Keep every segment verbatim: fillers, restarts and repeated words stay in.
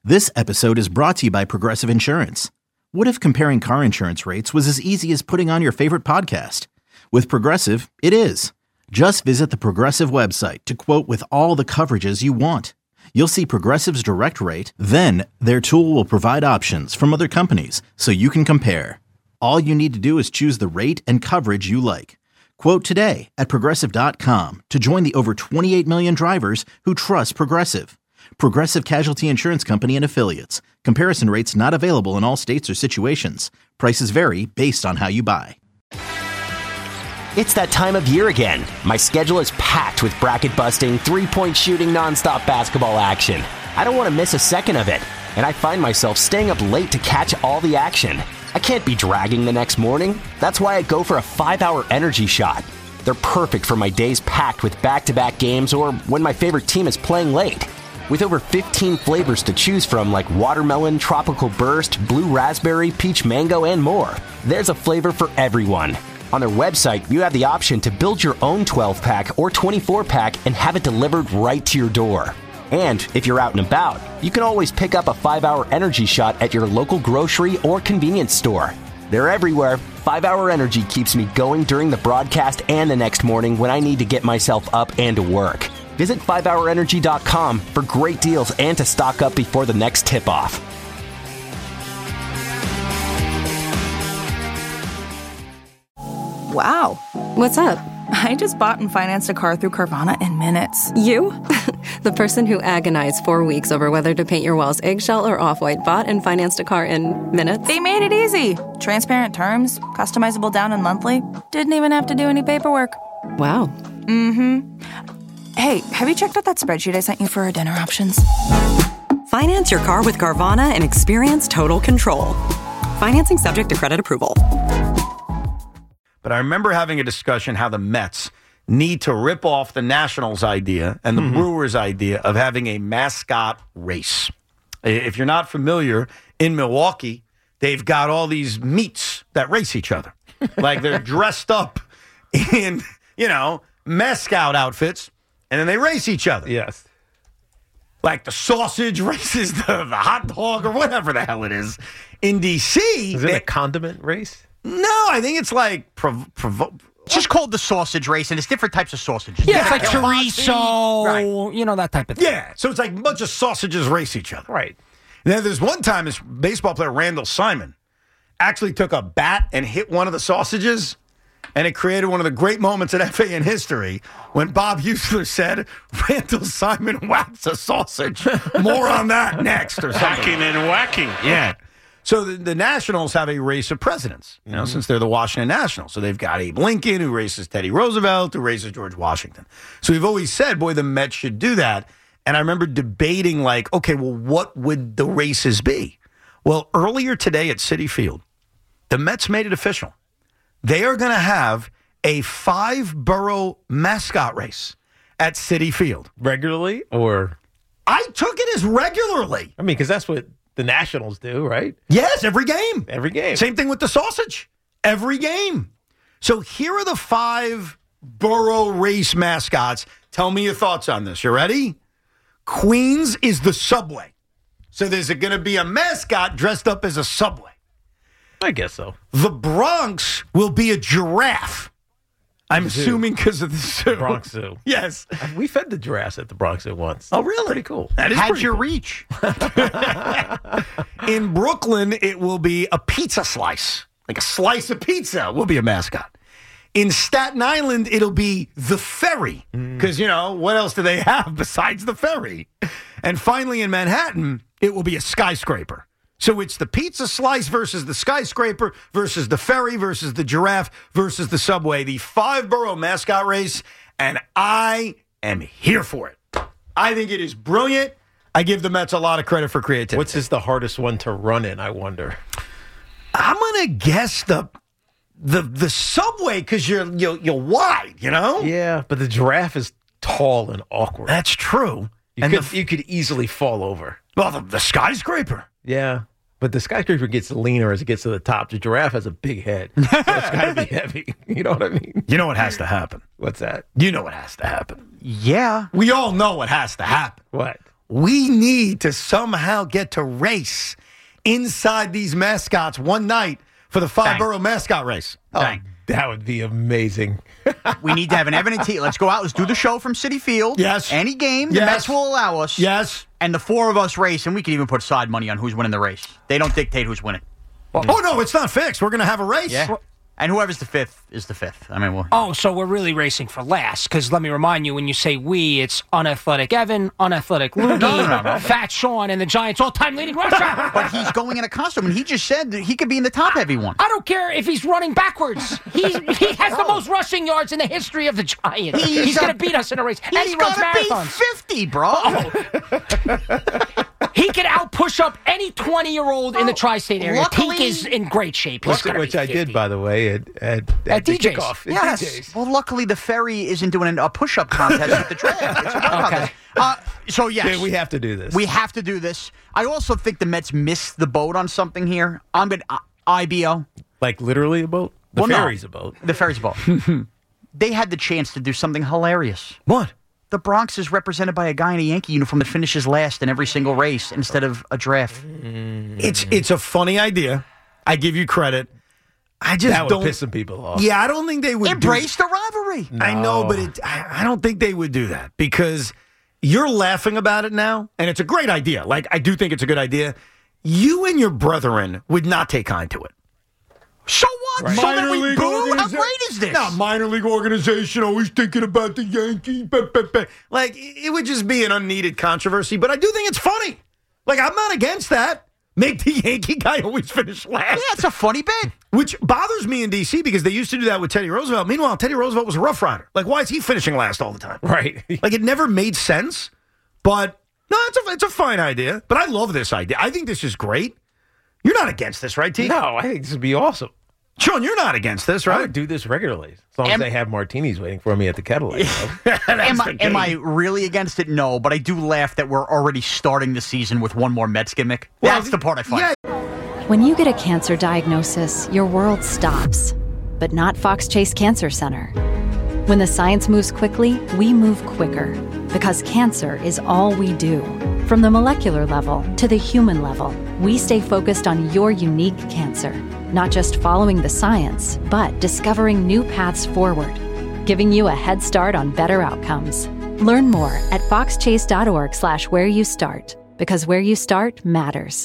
This episode is brought to you by Progressive Insurance. What if comparing car insurance rates was as easy as putting on your favorite podcast? With Progressive, it is. Just visit the Progressive website to quote with all the coverages you want. You'll see Progressive's direct rate, then their tool will provide options from other companies so you can compare. All you need to do is choose the rate and coverage you like. Quote today at Progressive dot com to join the over twenty-eight million drivers who trust Progressive. Progressive Casualty Insurance Company and Affiliates. Comparison rates not available in all states or situations. Prices vary based on how you buy. It's that time of year again. My schedule is packed with bracket-busting, three-point shooting, nonstop basketball action. I don't want to miss a second of it, and I find myself staying up late to catch all the action. I can't be dragging the next morning. That's why I go for a five-hour energy shot. They're perfect for my days packed with back-to-back games or when my favorite team is playing late. With over fifteen flavors to choose from like watermelon, tropical burst, blue raspberry, peach mango, and more, there's a flavor for everyone. On their website, you have the option to build your own twelve-pack or twenty-four-pack and have it delivered right to your door. And if you're out and about, you can always pick up a five-hour energy shot at your local grocery or convenience store. They're everywhere. five-hour Energy keeps me going during the broadcast and the next morning when I need to get myself up and to work. Visit five hour energy dot com for great deals and to stock up before the next tip-off. Wow. What's up? I just bought and financed a car through Carvana in minutes. You? The person who agonized four weeks over whether to paint your walls eggshell or off-white bought and financed a car in minutes? They made it easy. Transparent terms, customizable down and monthly. Didn't even have to do any paperwork. Wow. Mm-hmm. Hey, have you checked out that spreadsheet I sent you for our dinner options? Finance your car with Carvana and experience total control. Financing subject to credit approval. But I remember having a discussion how the Mets need to rip off the Nationals idea and the mm-hmm. Brewers idea of having a mascot race. If you're not familiar, in Milwaukee, they've got all these meats that race each other. Like they're dressed up in, you know, mascot outfits. And then they race each other. Yes. Like the sausage races the, the hot dog or whatever the hell it is. In D C Is it they, a condiment race? No, I think it's like... Prov- provo- it's just called the sausage race, and it's different types of sausages. Yeah, it's like chorizo, right. you know, that type of thing. Yeah, so it's like a bunch of sausages race each other. Right. Now, there's one time this baseball player, Randall Simon, actually took a bat and hit one of the sausages. And it created one of the great moments in F A in history when Bob Husler said, Randall Simon whacks a sausage. More on that next or something. Hacking and whacking. Yeah. So the, the Nationals have a race of presidents, you know, mm-hmm. since they're the Washington Nationals. So they've got Abe Lincoln, who races Teddy Roosevelt, who races George Washington. So we've always said, boy, the Mets should do that. And I remember debating, like, okay, well, what would the races be? Well, earlier today at Citi Field, the Mets made it official. They are going to have a five-borough mascot race at Citi Field. Regularly, or? I took it as regularly. I mean, because that's what the Nationals do, right? Yes, every game. Every game. Same thing with the sausage. Every game. So here are the five borough race mascots. Tell me your thoughts on this. You ready? Queens is the subway. So there's going to be a mascot dressed up as a subway. I guess so. The Bronx will be a giraffe. I'm Zoo. assuming because of the zoo. Bronx Zoo. Yes. We fed the giraffes at the Bronx Zoo once. Oh, really? Pretty cool. That is How'd you cool. reach? In Brooklyn, it will be a pizza slice. Like a slice of pizza will be a mascot. In Staten Island, it'll be the ferry. Because, mm. you know, what else do they have besides the ferry? And finally, in Manhattan, it will be a skyscraper. So it's the pizza slice versus the skyscraper versus the ferry versus the giraffe versus the subway, the five-borough mascot race, and I am here for it. I think it is brilliant. I give the Mets a lot of credit for creativity. What's is the hardest one to run in, I wonder? I'm going to guess the the the subway because you're, you're, you're wide, you know? Yeah, but the giraffe is tall and awkward. That's true. You, and could, the, you could easily fall over. Well, the, the skyscraper. Yeah. But the skyscraper gets leaner as it gets to the top. The giraffe has a big head. So it's got to be heavy. You know what I mean? You know what has to happen? What's that? You know what has to happen. Yeah. We all know what has to happen. What? we need to somehow get to race inside these mascots one night for the five-borough mascot race. Oh, Dang. That would be amazing. We need to have an Evan and T. Let's go out. Let's do the show from Citi Field. Yes. Any game the Yes. Mets will allow us. Yes. And the four of us race, and we can even put side money on who's winning the race. They don't dictate who's winning. Oh, no, it's not fixed. We're going to have a race. Yeah. And whoever's the fifth is the fifth. I mean, we'll... Oh, so we're really racing for last. Because let me remind you, when you say we, it's unathletic Evan, unathletic Loogie, No, no, no. Fat Sean, and the Giants' all-time leading rusher. But he's going in a costume, and he just said that he could be in the top-heavy one. I don't care if he's running backwards. He's, he has the most rushing yards in the history of the Giants. He's He's, a- going to beat us in a race. And He's he runs going to be marathons. fifty, bro. He can out-push up any twenty-year-old in the tri-state area. Luckily- Teak is in great shape. He's Which, gonna which be I did, fifty. by the way, at, at, at, At the D J's. kickoff. At Yes. D J's. Well, luckily the ferry isn't doing a push-up contest with the draft. It's a workout Okay. contest. Uh, so, yes. Yeah, we have to do this. We have to do this. I also think the Mets missed the boat on something here. I'm going to I B O. Like literally a boat? The Well, no. ferry's a boat. The ferry's a boat. They had the chance to do something hilarious. What? The Bronx is represented by a guy in a Yankee uniform that finishes last in every single race instead of a draft. It's it's a funny idea. I give you credit. I just That would don't piss some people off. Yeah, I don't think they would Embrace do, the rivalry. I know, but it, I, I don't think they would do that because you're laughing about it now, and it's a great idea. Like, I do think it's a good idea. You and your brethren would not take kind to it. So what? Right. So that Minor we league boo? How organiza- great is this? No, minor league organization always thinking about the Yankees. Bah, bah, bah. Like, it would just be an unneeded controversy, but I do think it's funny. Like, I'm not against that. Make the Yankee guy always finish last. Yeah, it's a funny bit. Which bothers me in D C because they used to do that with Teddy Roosevelt. Meanwhile, Teddy Roosevelt was a Rough Rider. Like, why is he finishing last all the time? Right. Like, it never made sense. But, no, it's a, it's a fine idea. But I love this idea. I think this is great. You're not against this, right, T? No, I think this would be awesome. Sean, you're not against this, I right? would do this regularly. As long Am- as they have martinis waiting for me at the kettle. You know? Am I, am I really against it? No, but I do laugh that we're already starting the season with one more Mets gimmick. Well, That's the part I find. Yeah. When you get a cancer diagnosis, your world stops. But not Fox Chase Cancer Center. When the science moves quickly, we move quicker. Because cancer is all we do. From the molecular level to the human level, we stay focused on your unique cancer. Not just following the science, but discovering new paths forward. Giving you a head start on better outcomes. Learn more at foxchase.org slash where you start. Because where you start matters.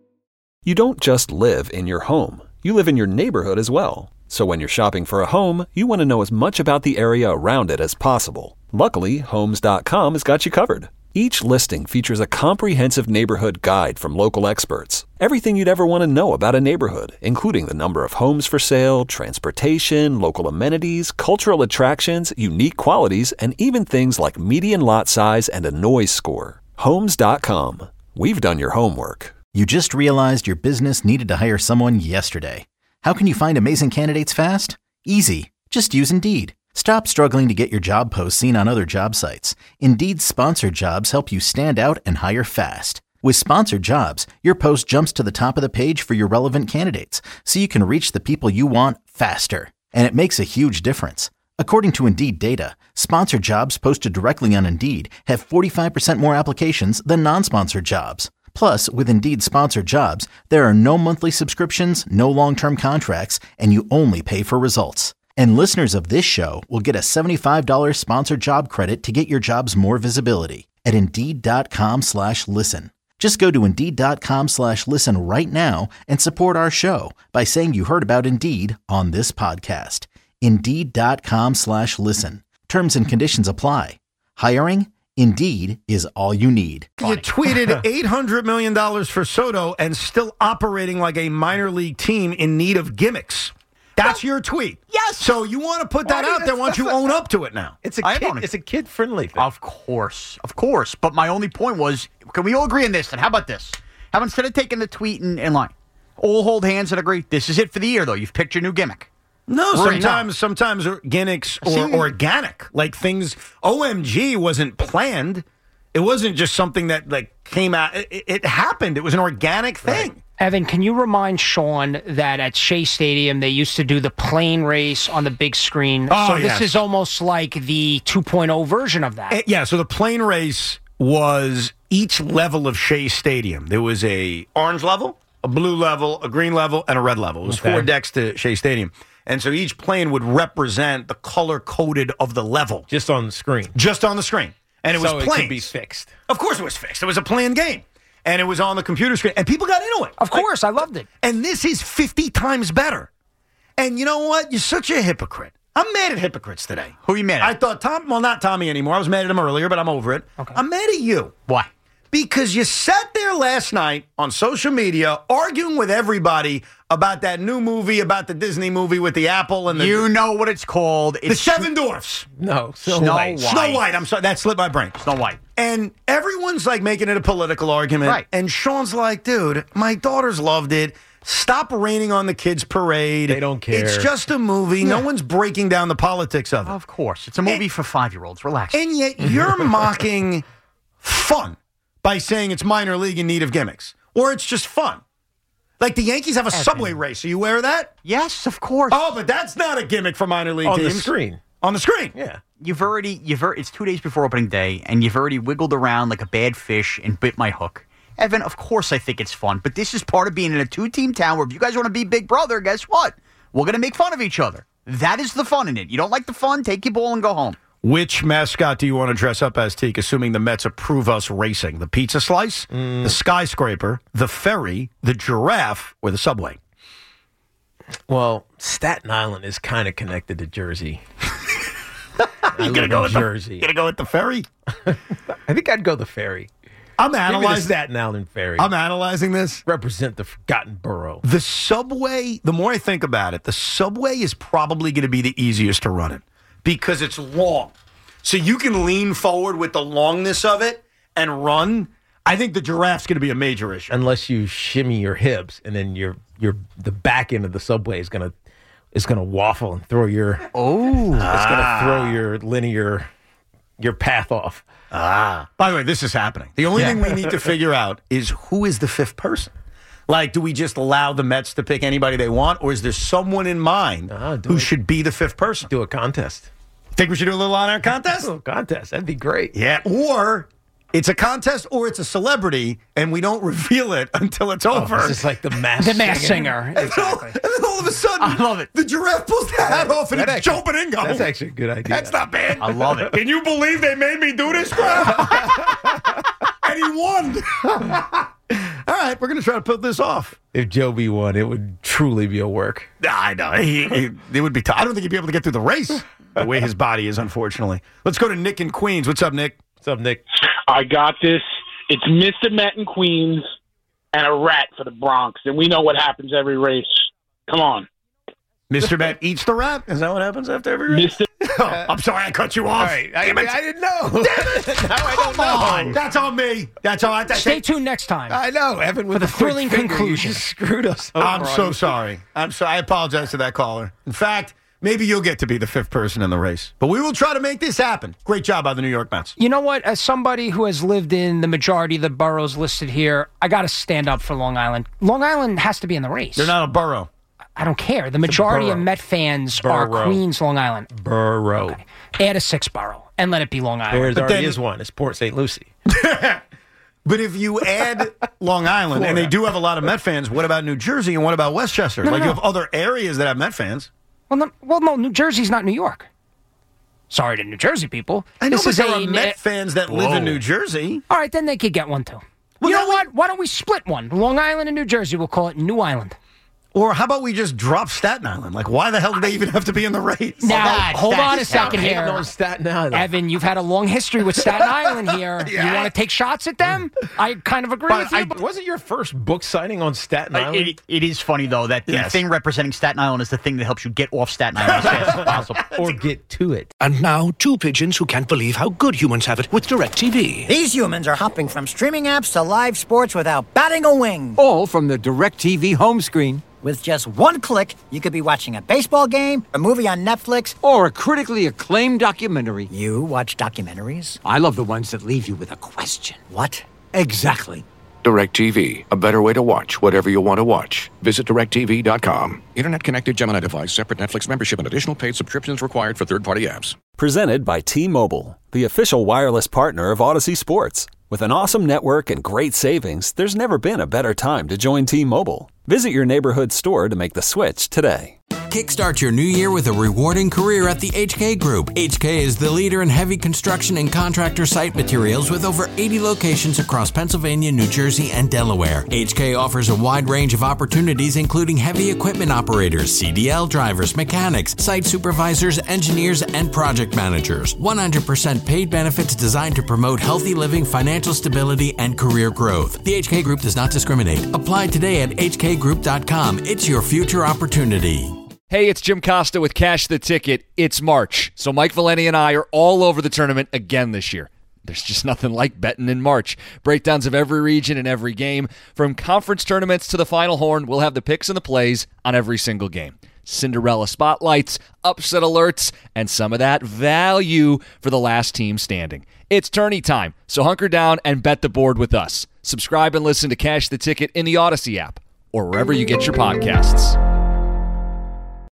You don't just live in your home. You live in your neighborhood as well. So when you're shopping for a home, you want to know as much about the area around it as possible. Luckily, Homes dot com has got you covered. Each listing features a comprehensive neighborhood guide from local experts. Everything you'd ever want to know about a neighborhood, including the number of homes for sale, transportation, local amenities, cultural attractions, unique qualities, and even things like median lot size and a noise score. Homes dot com. We've done your homework. You just realized your business needed to hire someone yesterday. How can you find amazing candidates fast? Easy. Just use Indeed. Stop struggling to get your job posts seen on other job sites. Indeed's sponsored jobs help you stand out and hire fast. With sponsored jobs, your post jumps to the top of the page for your relevant candidates, so you can reach the people you want faster. And it makes a huge difference. According to Indeed data, sponsored jobs posted directly on Indeed have forty-five percent more applications than non-sponsored jobs. Plus, with Indeed sponsored jobs, there are no monthly subscriptions, no long-term contracts, and you only pay for results. And listeners of this show will get a seventy-five dollars sponsored job credit to get your jobs more visibility at Indeed.com slash listen. Just go to Indeed.com slash listen right now and support our show by saying you heard about Indeed on this podcast. Indeed.com slash listen. Terms and conditions apply. Hiring? Indeed is all you need. You tweeted eight hundred million dollars for Soto and still operating like a minor league team in need of gimmicks. That's your tweet. Yes. So you want to put that Well, I mean, out there. Why don't you that's- own up to it now? It's a I kid, don't- it's a kid friendly thing. Of course. Of course. But my only point was, can we all agree on this? And how about this? How instead of taking the tweet and, and line, all hold hands and agree, this is it for the year, though. You've picked your new gimmick. No, Right sometimes sometimes or- gimmicks or See- organic. Like things, O M G wasn't planned. It wasn't just something that like came out. It, it happened. It was an organic thing. Evan, can you remind Sean that at Shea Stadium they used to do the plane race on the big screen? Oh, so yes. this is almost like the two point oh version of that. Eh, yeah, so the plane race was each level of Shea Stadium, there was a orange level, a blue level, a green level, and a red level. It was Okay. four decks to Shea Stadium. And so each plane would represent the color-coded of the level. Just on the screen. Just on the screen. And it so was it planes. could be fixed. Of course it was fixed. It was a planned game. And it was on the computer screen. And people got into it. Of course, I loved it. And this is fifty times better. And you know what? You're such a hypocrite. I'm mad at hypocrites today. Who are you mad at? I thought Tom, well, not Tommy anymore. I was mad at him earlier, but I'm over it. Okay. I'm mad at you. Why? Because you sat there last night on social media arguing with everybody about that new movie, about the Disney movie with the apple and the, You know what it's called. the It's Seven Dwarfs. No, Snow, Snow White. White. Snow White. I'm sorry. That slipped my brain. Snow White. And everyone's like making it a political argument. Right. And Sean's like, dude, my daughters loved it. Stop raining on the kids' parade. They don't care. It's just a movie. No one's breaking down the politics of it. Of course. It's a movie for five-year-olds. Relax. And yet you're mocking fun by saying it's minor league in need of gimmicks. Or it's just fun. Like the Yankees have a subway race. Are you aware of that? Yes, of course. Oh, but that's not a gimmick for minor league On teams. the screen. On the screen. Yeah. You've already, you've already, it's two days before opening day, and you've already wiggled around like a bad fish and bit my hook. Evan, of course I think it's fun, but this is part of being in a two-team town where if you guys want to be big brother, guess what? We're going to make fun of each other. That is the fun in it. You don't like the fun, take your ball and go home. Which mascot do you want to dress up as, Teak, assuming the Mets approve us racing? The pizza slice, the skyscraper, the ferry, the giraffe, or the subway? Well, Staten Island is kind of connected to Jersey. I You gonna live go in with Jersey. The, gonna go with the ferry? I think I'd go the ferry. I'm Give me the analyzing. Staten Island ferry. I'm analyzing this. Represent the forgotten borough. The subway. The more I think about it, the subway is probably going to be the easiest to run in because it's long, so you can lean forward with the longness of it and run. I think the giraffe's going to be a major issue. Unless you shimmy your hips, and then your your the back end of the subway is gonna is gonna waffle and throw your Oh. it's gonna throw your linear your path off. Ah. By the way, this is happening. The only thing we need to figure out is who is the fifth person. Like, do we just allow the Mets to pick anybody they want, or is there someone in mind Ah, do who it. should be the fifth person? Do a contest. Think we should do a little on-air contest? A little contest. That'd be great. Yeah. Or it's a contest, or it's a celebrity, and we don't reveal it until it's over. This is like the mass The Masked Singer. And, then all, and then all of a sudden, I love it. the giraffe pulls the hat off and That it's actually- Joe Beningo. That's actually a good idea. That's not bad. I love it. Can you believe they made me do this crap? And he won. All right, we're going to try to put this off. If Joby won, it would truly be a work. I know. He, he, it would be tough. I don't think he'd be able to get through the race the way his body is, unfortunately. Let's go to Nick in Queens. What's up, Nick? What's up, Nick? I got this. It's Mister Met in Queens and a rat for the Bronx, and we know what happens every race. Come on. Mister Met eats the rat? Is that what happens after every race? Mister Oh, I'm sorry, I cut you off. All right. I, Damn it. I didn't know. now I don't Come know. on. That's on me. That's all. That's, Stay tuned next time. I know, Evan, with For the quick thrilling finger, conclusion. You just screwed us over. I'm so on- sorry. I'm so. I apologize to that caller. In fact, maybe you'll get to be the fifth person in the race. But we will try to make this happen. Great job by the New York Mets. You know what? As somebody who has lived in the majority of the boroughs listed here, I got to stand up for Long Island. Long Island has to be in the race. They're not a borough. I don't care. The majority of borough. Met fans Borough. are Queens, Long Island. Borough. Okay. Add a sixth borough and let it be Long Island. There's But already then- is one. It's Port Saint Lucie. But if you add Long Island, and they do have a lot of Met fans, what about New Jersey and what about Westchester? No, no, like you no. have other areas that have Met fans. Well, no, well, no, New Jersey's not New York. Sorry to New Jersey people. I know, This but is there a- are Met fans that live in Whoa. New Jersey. All right, then they could get one too. Well, you then know we- what? Why don't we split one? Long Island and New Jersey. We'll call it New Island. Or how about we just drop Staten Island? Like, why the hell do they even have to be in the race? Now, God, hold that's on a second Hating here. on Staten Island. Evan, you've had a long history with Staten Island here. Yeah. You want to take shots at them? I kind of agree But with you. I, but- wasn't your first book signing on Staten Uh, Island? It, it is funny, though, that the Yes. thing representing Staten Island is the thing that helps you get off Staten Island as fast as possible. or get to it. And now, two pigeons who can't believe how good humans have it with DirecTV. These humans are hopping from streaming apps to live sports without batting a wing. All from the DirecTV home screen. With just one click, you could be watching a baseball game, a movie on Netflix, Or a critically acclaimed documentary. You watch documentaries? I love the ones that leave you with a question. What? Exactly. DirecTV, a better way to watch whatever you want to watch. Visit direct T V dot com. Internet connected Gemini device, separate Netflix membership, and additional paid subscriptions required for third-party apps. Presented by T-Mobile, the official wireless partner of Odyssey Sports. With an awesome network and great savings, there's never been a better time to join T-Mobile. Visit your neighborhood store to make the switch today. Kickstart your new year with a rewarding career at the H K Group. H K is the leader in heavy construction and contractor site materials with over eighty locations across Pennsylvania, New Jersey, and Delaware. H K offers a wide range of opportunities, including heavy equipment operators, C D L drivers, mechanics, site supervisors, engineers, and project managers. one hundred percent paid benefits designed to promote healthy living, financial stability, and career growth. The H K Group does not discriminate. Apply today at H K group dot com. It's your future opportunity. Hey, it's Jim Costa with Cash the Ticket. It's March, so Mike Valeni and I are all over the tournament again this year. There's just nothing like betting in March. Breakdowns of every region and every game. From conference tournaments to the Final Horn, we'll have the picks and the plays on every single game. Cinderella spotlights, upset alerts, and some of that value for the last team standing. It's tourney time, so hunker down and bet the board with us. Subscribe and listen to Cash the Ticket in the Odyssey app or wherever you get your podcasts.